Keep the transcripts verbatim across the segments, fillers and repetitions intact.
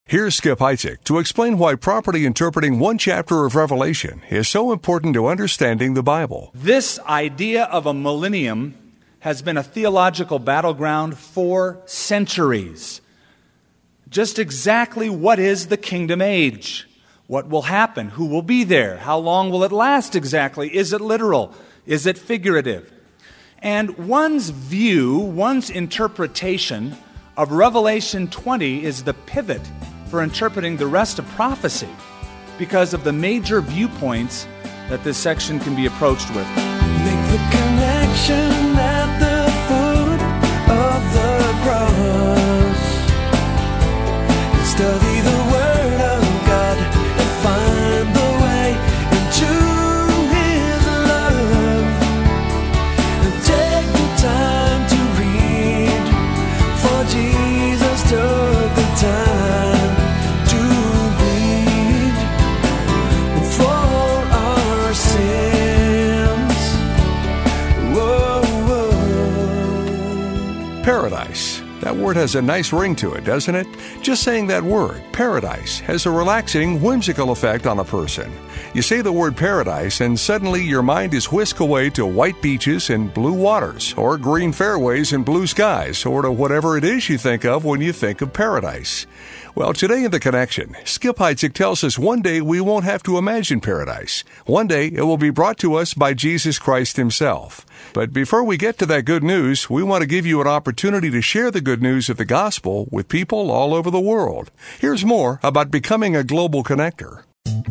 Here's Skip Heitzig to explain why properly interpreting one chapter of Revelation is so important to understanding the Bible. This idea of a millennium has been a theological battleground for centuries. Just exactly what is the kingdom age? What will happen? Who will be there? How long will it last exactly? Is it literal? Is it figurative? And one's view, one's interpretation of Revelation twenty is the pivot for interpreting the rest of prophecy because of the major viewpoints that this section can be approached with. Make the connection at the foot of the cross. Study the word of God and find the way into His love. And take the time to read, for Jesus took the time. Paradise. That word has a nice ring to it, doesn't it? Just saying that word, paradise, has a relaxing, whimsical effect on a person. You say the word paradise and suddenly your mind is whisked away to white beaches and blue waters, or green fairways and blue skies, or to whatever it is you think of when you think of paradise. Well, today in The Connection, Skip Heitzig tells us one day we won't have to imagine paradise. One day it will be brought to us by Jesus Christ Himself. But before we get to that good news, we want to give you an opportunity to share the good news of the gospel with people all over the world. Here's more about becoming a global connector.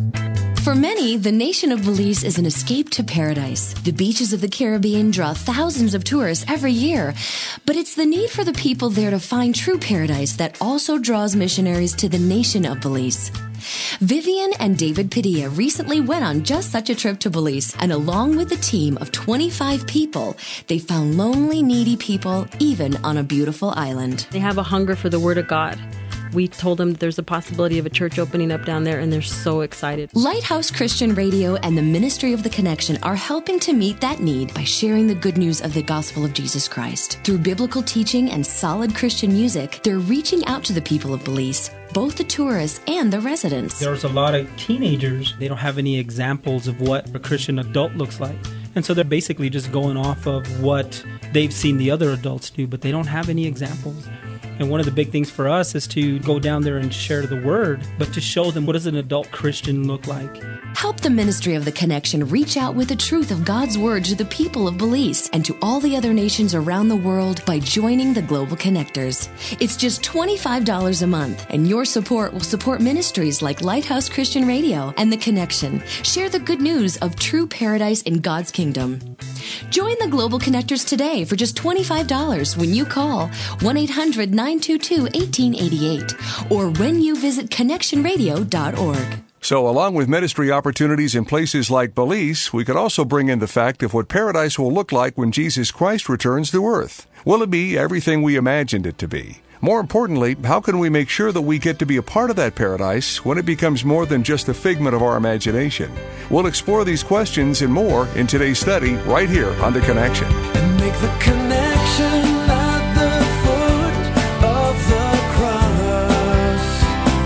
For many, the nation of Belize is an escape to paradise. The beaches of the Caribbean draw thousands of tourists every year. But it's the need for the people there to find true paradise that also draws missionaries to the nation of Belize. Vivian and David Padilla recently went on just such a trip to Belize, and along with a team of twenty-five people, they found lonely, needy people even on a beautiful island. They have a hunger for the Word of God. We told them there's a possibility of a church opening up down there, and they're so excited. Lighthouse Christian Radio and the Ministry of the Connection are helping to meet that need by sharing the good news of the gospel of Jesus Christ. Through biblical teaching and solid Christian music, they're reaching out to the people of Belize, both the tourists and the residents. There's a lot of teenagers. They don't have any examples of what a Christian adult looks like. And so they're basically just going off of what they've seen the other adults do, but they don't have any examples. And one of the big things for us is to go down there and share the word, but to show them what does an adult Christian look like. Help the Ministry of the Connection reach out with the truth of God's word to the people of Belize and to all the other nations around the world by joining the Global Connectors. It's just twenty-five dollars a month, and your support will support ministries like Lighthouse Christian Radio and The Connection. Share the good news of true paradise in God's kingdom. Join the Global Connectors today for just twenty-five dollars when you call one eight hundred nine two two one eight eight eight or when you visit connection radio dot org. So along with ministry opportunities in places like Belize, we could also bring in the fact of what paradise will look like when Jesus Christ returns to earth. Will it be everything we imagined it to be? More importantly, how can we make sure that we get to be a part of that paradise when it becomes more than just a figment of our imagination? We'll explore these questions and more in today's study right here on The Connection. And make the connection at the foot of the cross.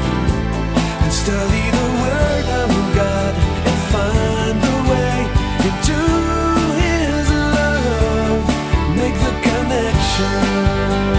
And study the word of God and find the way into His love. Make the connection.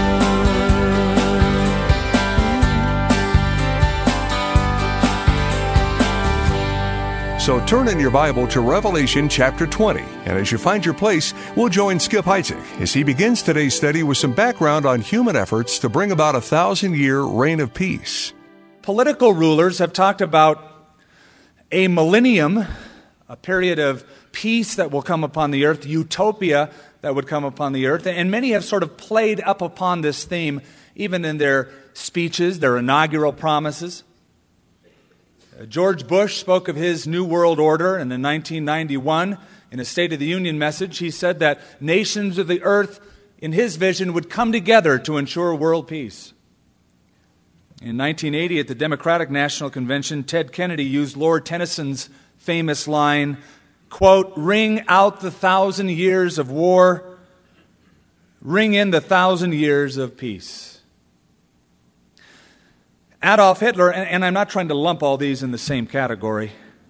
So turn in your Bible to Revelation chapter twenty, and as you find your place, we'll join Skip Heitzig as he begins today's study with some background on human efforts to bring about a thousand-year reign of peace. Political rulers have talked about a millennium, a period of peace that will come upon the earth, utopia that would come upon the earth, and many have sort of played up upon this theme, even in their speeches, their inaugural promises. George Bush spoke of his New World Order, and in nineteen ninety-one, in a State of the Union message, he said that nations of the earth, in his vision, would come together to ensure world peace. In nineteen eighty, at the Democratic National Convention, Ted Kennedy used Lord Tennyson's famous line, quote, "Ring out the thousand years of war, ring in the thousand years of peace." Adolf Hitler, and, and I'm not trying to lump all these in the same category,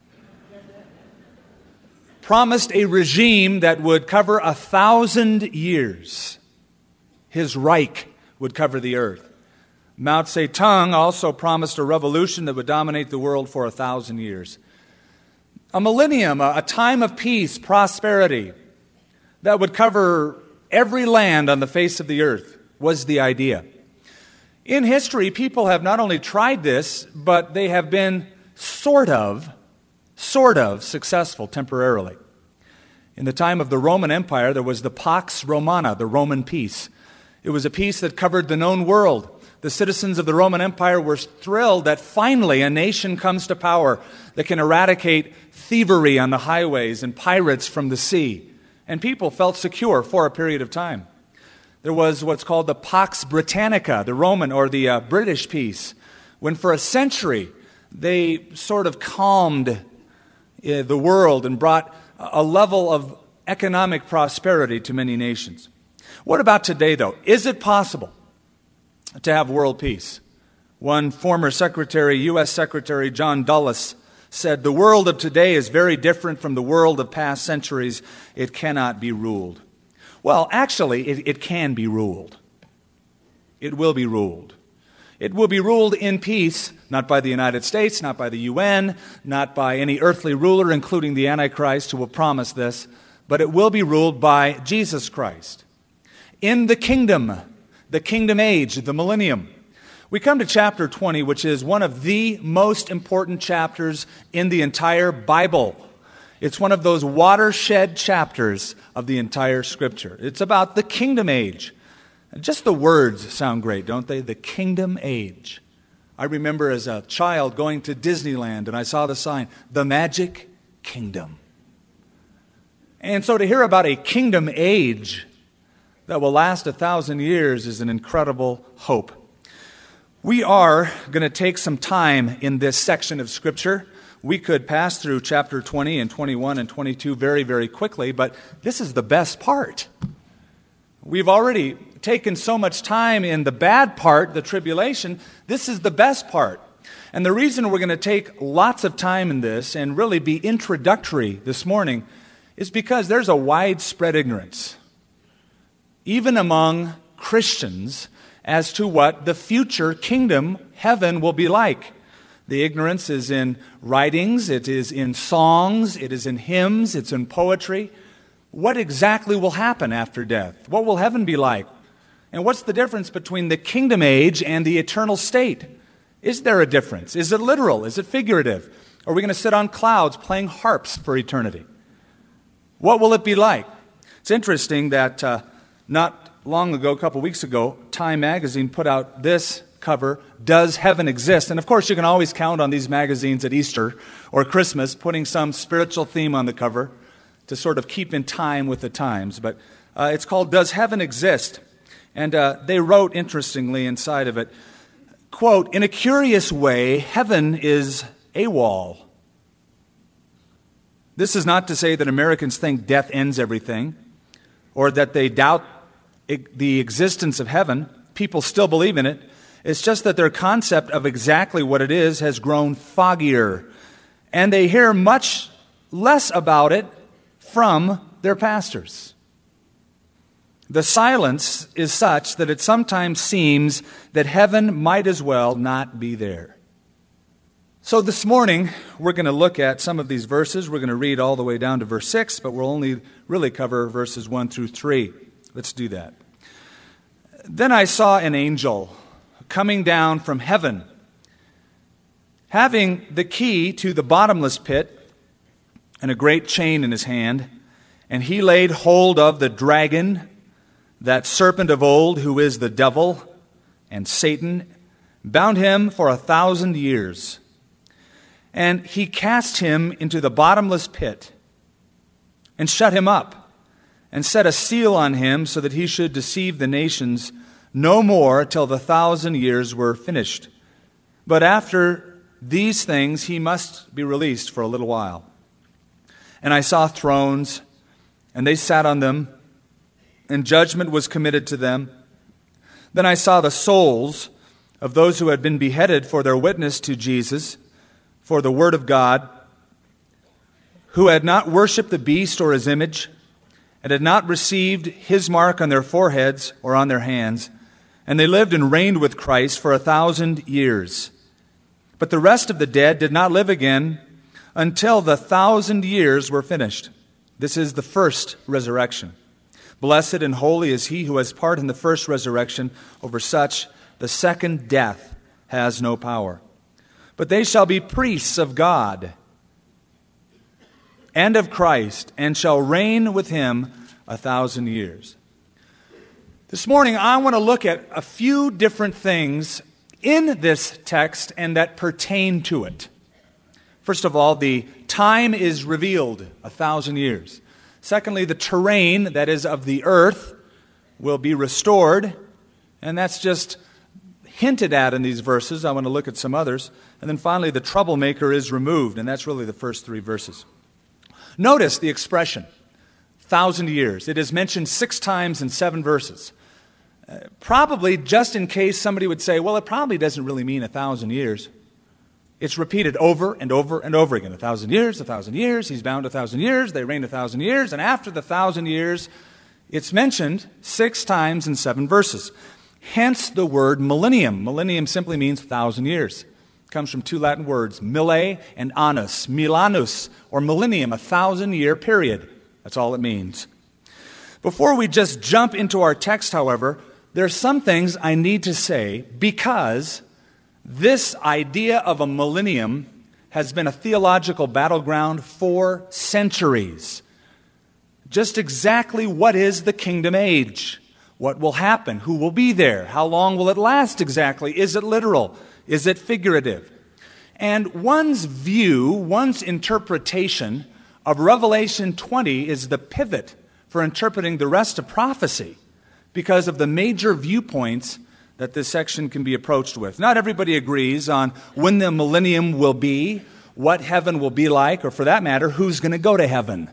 promised a regime that would cover a thousand years. His Reich would cover the earth. Mao Zedong also promised a revolution that would dominate the world for a thousand years. A millennium, a, a time of peace, prosperity, that would cover every land on the face of the earth was the idea. In history, people have not only tried this, but they have been sort of, sort of successful temporarily. In the time of the Roman Empire, there was the Pax Romana, the Roman peace. It was a peace that covered the known world. The citizens of the Roman Empire were thrilled that finally a nation comes to power that can eradicate thievery on the highways and pirates from the sea. And people felt secure for a period of time. There was what's called the Pax Britannica, the Roman or the uh, British peace, when for a century they sort of calmed uh, the world and brought a level of economic prosperity to many nations. What about today, though? Is it possible to have world peace? One former secretary, U S Secretary John Dulles, said, "The world of today is very different from the world of past centuries. It cannot be ruled." Well, actually, it, it can be ruled. It will be ruled. It will be ruled in peace, not by the United States, not by the U N, not by any earthly ruler, including the Antichrist, who will promise this, but it will be ruled by Jesus Christ. In the kingdom, the kingdom age, the millennium. We come to chapter twenty, which is one of the most important chapters in the entire Bible. It's one of those watershed chapters of the entire Scripture. It's about the kingdom age. Just the words sound great, don't they? The kingdom age. I remember as a child going to Disneyland and I saw the sign, the Magic Kingdom. And so to hear about a kingdom age that will last a thousand years is an incredible hope. We are going to take some time in this section of Scripture. We could pass through chapter twenty and twenty-one and twenty-two very, very quickly, but this is the best part. We've already taken so much time in the bad part, the tribulation. This is the best part. And the reason we're going to take lots of time in this and really be introductory this morning is because there's a widespread ignorance, even among Christians, as to what the future kingdom, heaven, will be like. The ignorance is in writings, it is in songs, it is in hymns, it's in poetry. What exactly will happen after death? What will heaven be like? And what's the difference between the kingdom age and the eternal state? Is there a difference? Is it literal? Is it figurative? Are we going to sit on clouds playing harps for eternity? What will it be like? It's interesting that uh, not long ago, a couple weeks ago, Time magazine put out this cover, Does Heaven Exist? And of course, you can always count on these magazines at Easter or Christmas, putting some spiritual theme on the cover to sort of keep in time with the times. But uh, it's called Does Heaven Exist? And uh, they wrote, interestingly, inside of it, quote, "In a curious way, heaven is AWOL." This is not to say that Americans think death ends everything, or that they doubt it, the existence of heaven. People still believe in it. It's just that their concept of exactly what it is has grown foggier, and they hear much less about it from their pastors. The silence is such that it sometimes seems that heaven might as well not be there. So this morning, we're going to look at some of these verses. We're going to read all the way down to verse six, but we'll only really cover verses one through three. Let's do that. "Then I saw an angel coming down from heaven, having the key to the bottomless pit and a great chain in his hand. And he laid hold of the dragon, that serpent of old, who is the devil and Satan, bound him for a thousand years. And he cast him into the bottomless pit and shut him up and set a seal on him so that he should deceive the nations no more till the thousand years were finished. But after these things he must be released for a little while. And I saw thrones, and they sat on them, and judgment was committed to them. Then I saw the souls of those who had been beheaded for their witness to Jesus, for the word of God, who had not worshipped the beast or his image, and had not received his mark on their foreheads or on their hands, and they lived and reigned with Christ for a thousand years. But the rest of the dead did not live again until the thousand years were finished. This is the first resurrection. Blessed and holy is he who has part in the first resurrection. Over such, the second death has no power. But they shall be priests of God and of Christ, and shall reign with him a thousand years. This morning, I want to look at a few different things in this text and that pertain to it. First of all, the time is revealed, a thousand years. Secondly, the terrain, that is of the earth, will be restored, and that's just hinted at in these verses. I want to look at some others. And then finally, the troublemaker is removed, and that's really the first three verses. Notice the expression, thousand years. It is mentioned six times in seven verses. Uh, probably just in case somebody would say, well, it probably doesn't really mean a thousand years. It's repeated over and over and over again. A thousand years, a thousand years, he's bound a thousand years, they reign a thousand years, and after the thousand years, it's mentioned six times in seven verses. Hence the word millennium. Millennium simply means thousand years. It comes from two Latin words, mille and annus, milanus, or millennium, a thousand-year period. That's all it means. Before we just jump into our text, however, there are some things I need to say because this idea of a millennium has been a theological battleground for centuries. Just exactly what is the kingdom age? What will happen? Who will be there? How long will it last exactly? Is it literal? Is it figurative? And one's view, one's interpretation of Revelation twenty is the pivot for interpreting the rest of prophecy because of the major viewpoints that this section can be approached with. Not everybody agrees on when the millennium will be, what heaven will be like, or for that matter, who's going to go to heaven.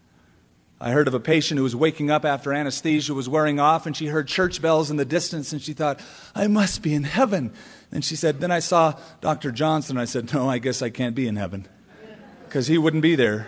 I heard of a patient who was waking up after anesthesia was wearing off, and she heard church bells in the distance, and she thought, I must be in heaven. And she said, then I saw Doctor Johnson. I said, no, I guess I can't be in heaven, because he wouldn't be there.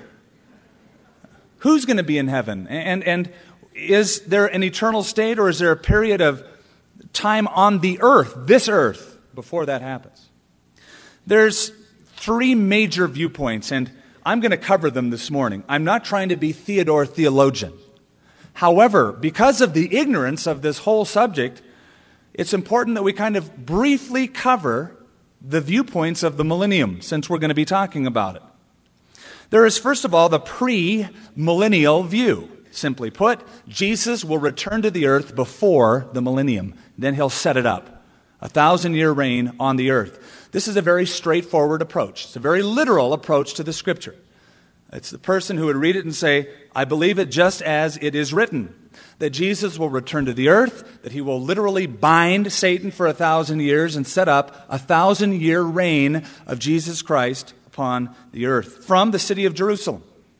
Who's going to be in heaven? And, and is there an eternal state, or is there a period of time on the earth, this earth, before that happens? There's three major viewpoints, and I'm going to cover them this morning. I'm not trying to be Theodore theologian. However, because of the ignorance of this whole subject, it's important that we kind of briefly cover the viewpoints of the millennium, since we're going to be talking about it. There is, first of all, the pre-millennial view. Simply put, Jesus will return to the earth before the millennium. Then he'll set it up. A thousand-year reign on the earth. This is a very straightforward approach. It's a very literal approach to the Scripture. It's the person who would read it and say, I believe it just as it is written, that Jesus will return to the earth, that he will literally bind Satan for a thousand years and set up a thousand-year reign of Jesus Christ upon the earth from the city of Jerusalem.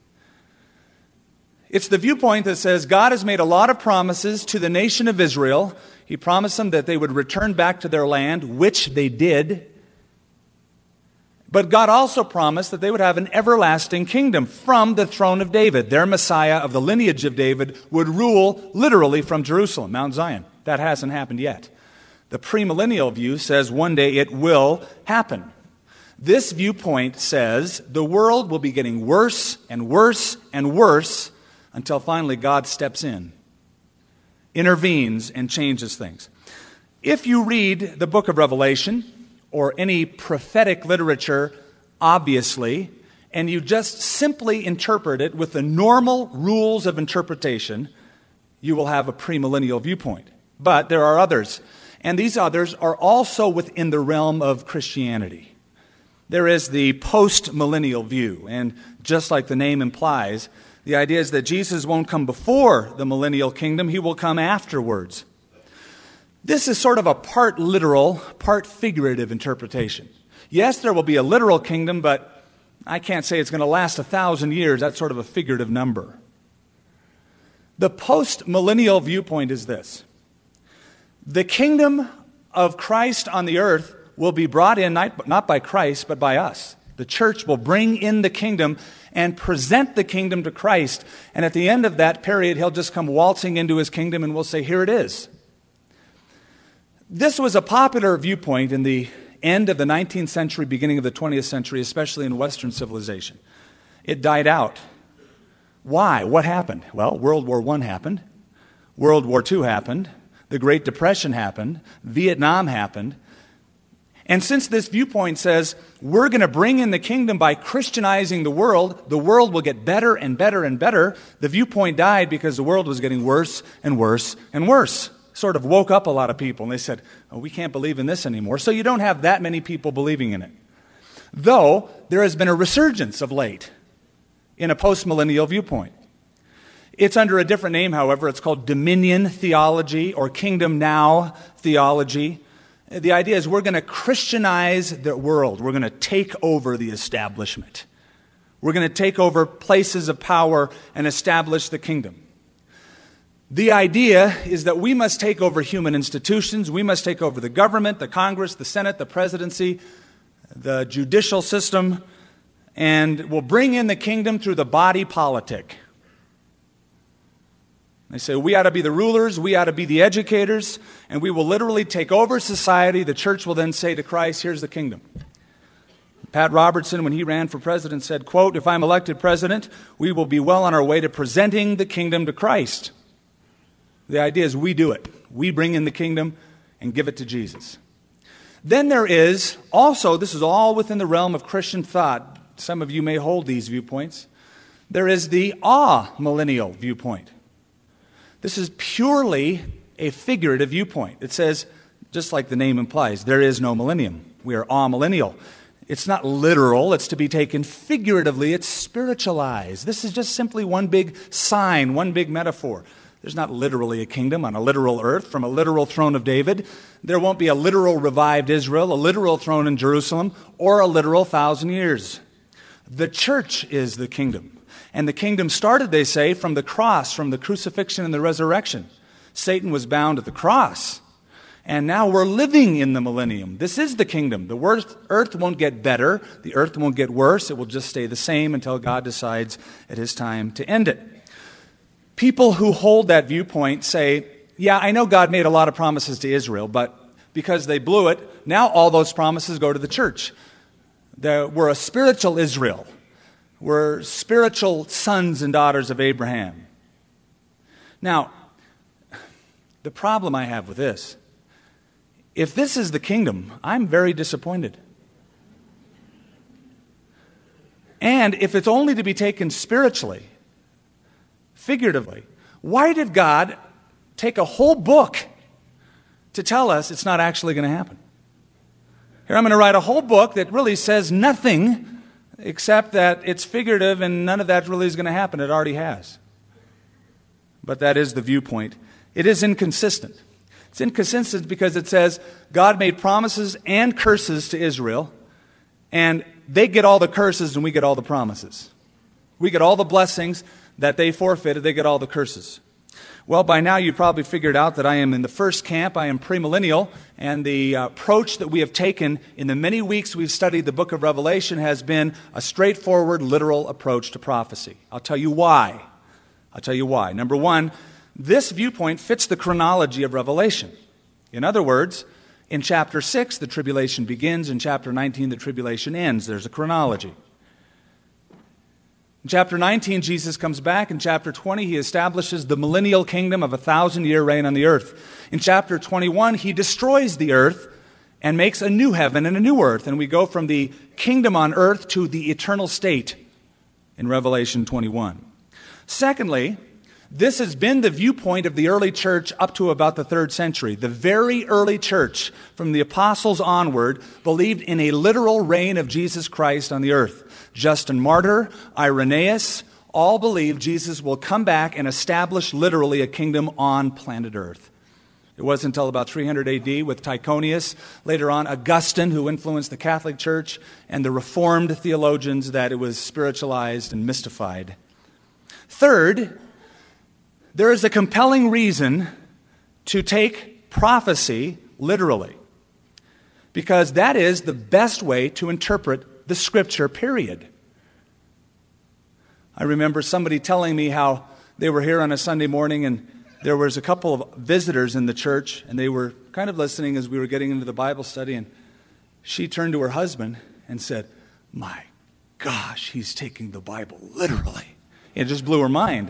It's the viewpoint that says God has made a lot of promises to the nation of Israel. He promised them that they would return back to their land, which they did. But God also promised that they would have an everlasting kingdom from the throne of David. Their Messiah of the lineage of David would rule literally from Jerusalem, Mount Zion. That hasn't happened yet. The premillennial view says one day it will happen. This viewpoint says the world will be getting worse and worse and worse until finally God steps in, intervenes, and changes things. If you read the book of Revelation, or any prophetic literature, obviously, and you just simply interpret it with the normal rules of interpretation, you will have a premillennial viewpoint. But there are others, and these others are also within the realm of Christianity. There is the post-millennial view, and just like the name implies, the idea is that Jesus won't come before the millennial kingdom, he will come afterwards. This is sort of a part literal, part figurative interpretation. Yes, there will be a literal kingdom, but I can't say it's going to last a thousand years. That's sort of a figurative number. The post-millennial viewpoint is this. The kingdom of Christ on the earth will be brought in not, not by Christ, but by us. The church will bring in the kingdom and present the kingdom to Christ. And at the end of that period, he'll just come waltzing into his kingdom and we'll say, here it is. This was a popular viewpoint in the end of the nineteenth century, beginning of the twentieth century, especially in Western civilization. It died out. Why? What happened? Well, World War One happened. World War Two happened. The Great Depression happened. Vietnam happened. And since this viewpoint says we're going to bring in the kingdom by Christianizing the world, the world will get better and better and better, the viewpoint died because the world was getting worse and worse and worse. Sort of woke up a lot of people, and they said, oh, we can't believe in this anymore. So you don't have that many people believing in it. Though there has been a resurgence of late in a postmillennial viewpoint. It's under a different name, however. It's called dominion theology or kingdom now theology. The idea is we're going to Christianize the world. We're going to take over the establishment. We're going to take over places of power and establish the kingdom. The idea is that we must take over human institutions. We must take over the government, the Congress, the Senate, the presidency, the judicial system, and we'll bring in the kingdom through the body politic. They say we ought to be the rulers, we ought to be the educators, and we will literally take over society. The church will then say to Christ, here's the kingdom. Pat Robertson, when he ran for president, said, quote, if I'm elected president, we will be well on our way to presenting the kingdom to Christ. The idea is we do it. We bring in the kingdom and give it to Jesus. Then there is also, this is all within the realm of Christian thought. Some of you may hold these viewpoints. There is the amillennial viewpoint. This is purely a figurative viewpoint. It says, just like the name implies, there is no millennium. We are amillennial. It's not literal. It's to be taken figuratively. It's spiritualized. This is just simply one big sign, one big metaphor. There's not literally a kingdom on a literal earth from a literal throne of David. There won't be a literal revived Israel, a literal throne in Jerusalem, or a literal thousand years. The church is the kingdom. And the kingdom started, they say, from the cross, from the crucifixion and the resurrection. Satan was bound at the cross. And now we're living in the millennium. This is the kingdom. The earth won't get better. The earth won't get worse. It will just stay the same until God decides it is time to end it. People who hold that viewpoint say, yeah, I know God made a lot of promises to Israel, but because they blew it, now all those promises go to the church. We're a spiritual Israel. We're spiritual sons and daughters of Abraham. Now, the problem I have with this, if this is the kingdom, I'm very disappointed. And if it's only to be taken spiritually, figuratively, why did God take a whole book to tell us it's not actually going to happen? Here I'm going to write a whole book that really says nothing except that it's figurative and none of that really is going to happen. It already has. But that is the viewpoint. It is inconsistent. It's inconsistent because it says God made promises and curses to Israel, and they get all the curses and we get all the promises. We get all the blessings that they forfeited, they get all the curses. Well, by now you've probably figured out that I am in the first camp. I am premillennial, and the uh, approach that we have taken in the many weeks we've studied the book of Revelation has been a straightforward, literal approach to prophecy. I'll tell you why. I'll tell you why. Number one, this viewpoint fits the chronology of Revelation. In other words, in chapter six, the tribulation begins. In chapter nineteen, the tribulation ends. There's a chronology. In chapter nineteen, Jesus comes back. In chapter twenty, he establishes the millennial kingdom of a thousand-year reign on the earth. In chapter twenty-one, he destroys the earth and makes a new heaven and a new earth. And we go from the kingdom on earth to the eternal state in Revelation twenty-one. Secondly, this has been the viewpoint of the early church up to about the third century. The very early church, from the apostles onward, believed in a literal reign of Jesus Christ on the earth. Justin Martyr, Irenaeus, all believe Jesus will come back and establish literally a kingdom on planet Earth. It wasn't until about three hundred A D with Tychonius, later on Augustine, who influenced the Catholic Church, and the Reformed theologians that it was spiritualized and mystified. Third, there is a compelling reason to take prophecy literally. because that is the best way to interpret the Scripture, period. I remember somebody telling me how they were here on a Sunday morning and there was a couple of visitors in the church, and they were kind of listening as we were getting into the Bible study, and she turned to her husband and said, "My gosh, he's taking the Bible literally." It just blew her mind.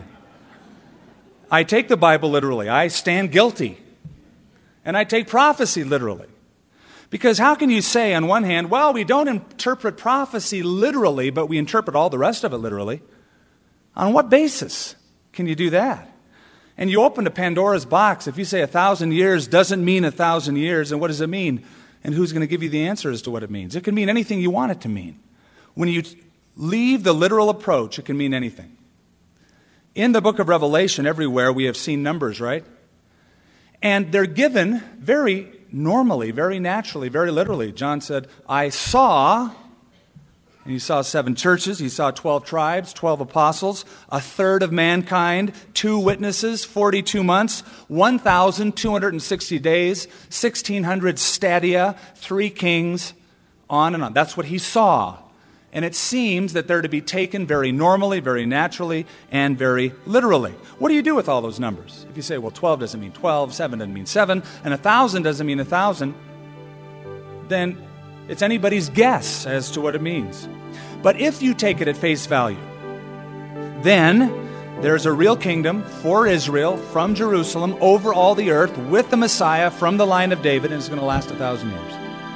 I take the Bible literally. I stand guilty. And I take prophecy literally. Because how can you say on one hand, well, we don't interpret prophecy literally, but we interpret all the rest of it literally? On what basis can you do that? And you open a Pandora's box. If you say a thousand years doesn't mean a thousand years, then what does it mean? And who's going to give you the answer as to what it means? It can mean anything you want it to mean. When you leave the literal approach, it can mean anything. In the book of Revelation, everywhere we have seen numbers, right? And they're given very normally, very naturally, very literally. John said, I saw, and he saw seven churches, he saw twelve tribes, twelve apostles, a third of mankind, two witnesses, forty-two months, one thousand two hundred sixty days, sixteen hundred stadia, three kings, on and on. That's what he saw. And it seems that they're to be taken very normally, very naturally, and very literally. What do you do with all those numbers? If you say, well, twelve doesn't mean twelve, seven doesn't mean seven, and one thousand doesn't mean one thousand, then it's anybody's guess as to what it means. But if you take it at face value, then there's a real kingdom for Israel from Jerusalem over all the earth with the Messiah from the line of David, and it's going to last a thousand years.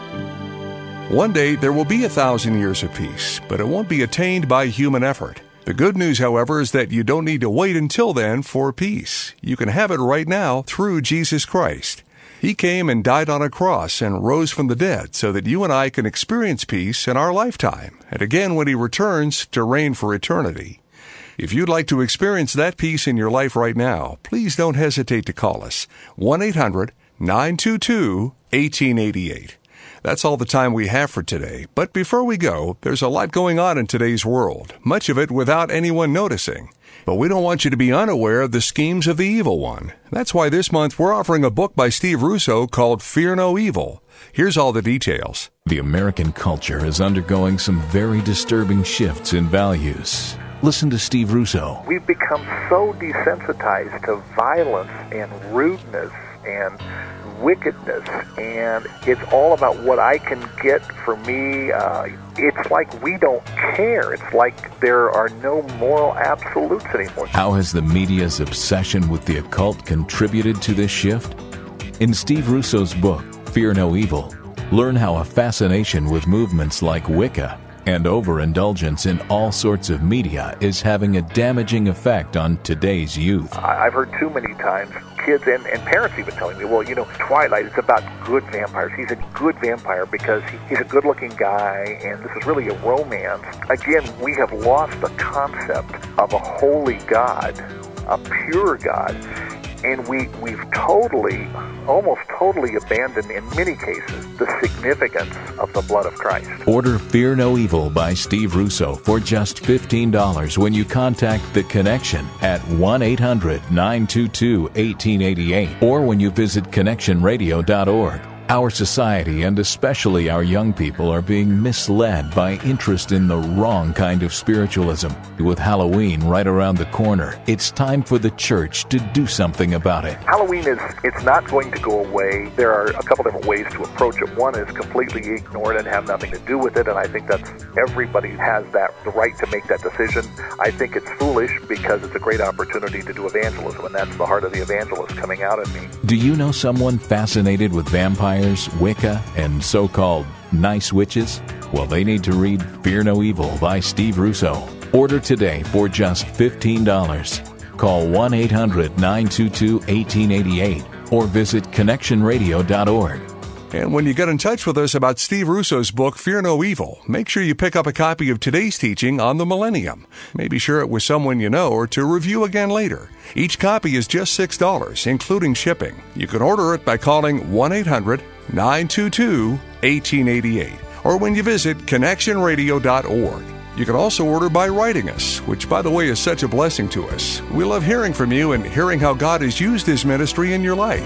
One day there will be a thousand years of peace, but it won't be attained by human effort. The good news, however, is that you don't need to wait until then for peace. You can have it right now through Jesus Christ. He came and died on a cross and rose from the dead so that you and I can experience peace in our lifetime, and again when He returns to reign for eternity. If you'd like to experience that peace in your life right now, please don't hesitate to call us, one eight hundred nine two two one eight eight eight. That's all the time we have for today. But before we go, there's a lot going on in today's world, much of it without anyone noticing. But we don't want you to be unaware of the schemes of the evil one. That's why this month we're offering a book by Steve Russo called Fear No Evil. Here's all the details. The American culture is undergoing some very disturbing shifts in values. Listen to Steve Russo. We've become so desensitized to violence and rudeness and wickedness, and it's all about what I can get for me. Uh, it's like we don't care. It's like there are no moral absolutes anymore. How has the media's obsession with the occult contributed to this shift? In Steve Russo's book, Fear No Evil, learn how a fascination with movements like Wicca and overindulgence in all sorts of media is having a damaging effect on today's youth. I've heard too many times kids and, and parents even telling me, well, you know, Twilight is about good vampires. He's a good vampire because he, he's a good-looking guy, and this is really a romance. Again, we have lost the concept of a holy God, a pure God, and we, we've totally, almost totally abandoned, in many cases, the significance of the blood of Christ. Order Fear No Evil by Steve Russo for just fifteen dollars when you contact The Connection at one eight hundred nine two two one eight eight eight or when you visit connection radio dot org. Our society, and especially our young people, are being misled by interest in the wrong kind of spiritualism. With Halloween right around the corner, it's time for the church to do something about it. Halloween is, it's not going to go away. There are a couple different ways to approach it. One is completely ignore it and have nothing to do with it, and I think that's, everybody has that, the right to make that decision. I think it's foolish because it's a great opportunity to do evangelism, and that's the heart of the evangelist coming out in me. Do you know someone fascinated with vampires, Wicca, and so-called nice witches? Well, they need to read Fear No Evil by Steve Russo. Order today for just fifteen dollars. Call one eight hundred nine two two one eight eight eight or visit connection radio dot org. And when you get in touch with us about Steve Russo's book, Fear No Evil, make sure you pick up a copy of today's teaching on the millennium. Maybe share it with someone you know or to review again later. Each copy is just six dollars, including shipping. You can order it by calling one eight hundred nine two two one eight eight eight or when you visit connection radio dot org. You can also order by writing us, which, by the way, is such a blessing to us. We love hearing from you and hearing how God has used His ministry in your life.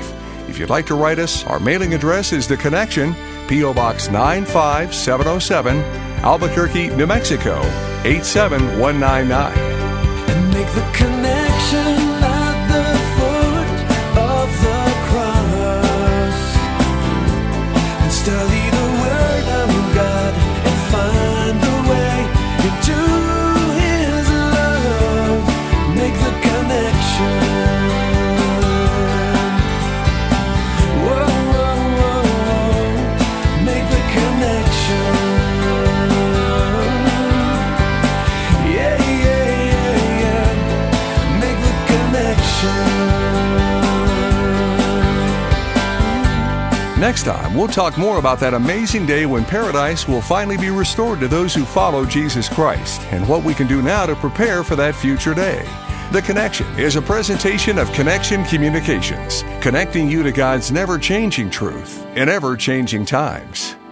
If you'd like to write us, our mailing address is The Connection, P O. Box nine five seven oh seven, Albuquerque, New Mexico, eight seven one nine nine. And make the connection at the foot of the cross. And study the Word of God and find the way into His love. Make the connection. Whoa, whoa, whoa, whoa. Make the connection. Yeah, yeah, yeah, yeah. Make the connection. Next time, we'll talk more about that amazing day when paradise will finally be restored to those who follow Jesus Christ and what we can do now to prepare for that future day. The Connection is a presentation of Connection Communications, connecting you to God's never-changing truth in ever-changing times.